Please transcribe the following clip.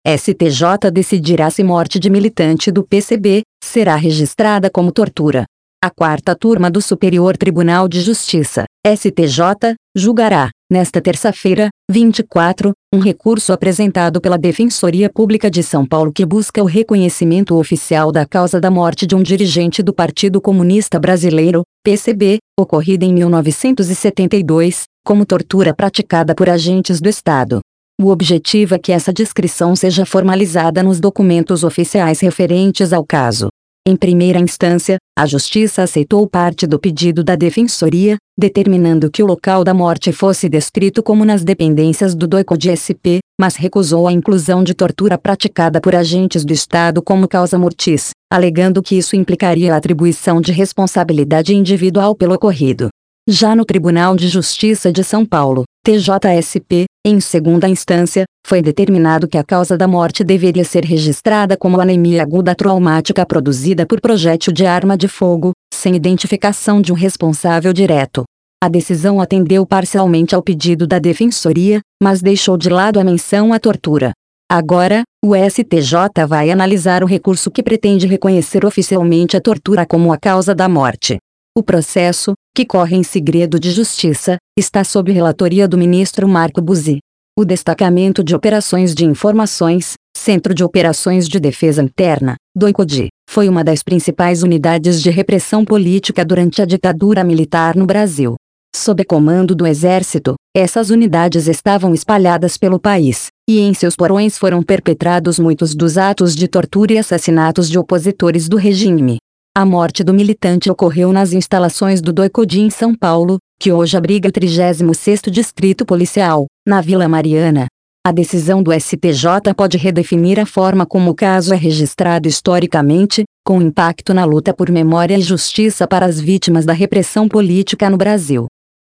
STJ decidirá se morte de militante do PCB será registrada como tortura. A quarta turma do Superior Tribunal de Justiça, STJ, julgará, nesta terça-feira, 24, um recurso apresentado pela Defensoria Pública de São Paulo que busca o reconhecimento oficial da causa da morte de um dirigente do Partido Comunista Brasileiro, PCB, ocorrida em 1972, como tortura praticada por agentes do Estado. O objetivo é que essa descrição seja formalizada nos documentos oficiais referentes ao caso. Em primeira instância, a Justiça aceitou parte do pedido da Defensoria, determinando que o local da morte fosse descrito como nas dependências do DOI-CODE-SP, mas recusou a inclusão de tortura praticada por agentes do Estado como causa mortis, alegando que isso implicaria a atribuição de responsabilidade individual pelo ocorrido. Já no Tribunal de Justiça de São Paulo, TJSP, em segunda instância, foi determinado que a causa da morte deveria ser registrada como anemia aguda traumática produzida por projétil de arma de fogo, sem identificação de um responsável direto. A decisão atendeu parcialmente ao pedido da Defensoria, mas deixou de lado a menção à tortura. Agora, o STJ vai analisar o recurso que pretende reconhecer oficialmente a tortura como a causa da morte. O processo, que corre em segredo de justiça, está sob relatoria do ministro Marco Buzzi. O Destacamento de Operações de Informações, Centro de Operações de Defesa Interna, DOI-CODE, foi uma das principais unidades de repressão política durante a ditadura militar no Brasil. Sob comando do Exército, essas unidades estavam espalhadas pelo país, e em seus porões foram perpetrados muitos dos atos de tortura e assassinatos de opositores do regime. A morte do militante ocorreu nas instalações do DOI-CODE em São Paulo, que hoje abriga o 36º Distrito Policial, na Vila Mariana. A decisão do STJ pode redefinir a forma como o caso é registrado historicamente, com impacto na luta por memória e justiça para as vítimas da repressão política no Brasil.